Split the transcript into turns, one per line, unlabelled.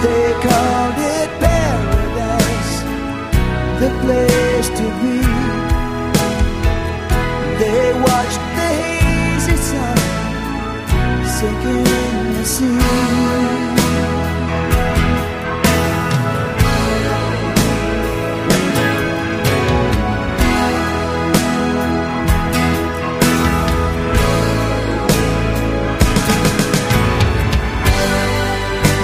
They called it paradise, the place to be.